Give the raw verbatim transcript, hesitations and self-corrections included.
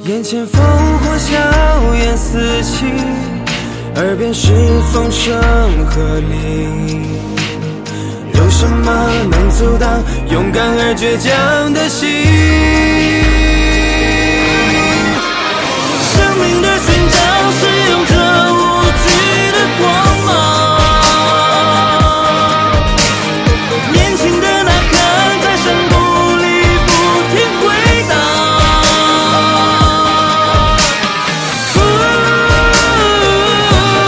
眼前烽火硝烟四起，耳边是风声鹤唳。有什么能阻挡勇敢而倔强的心？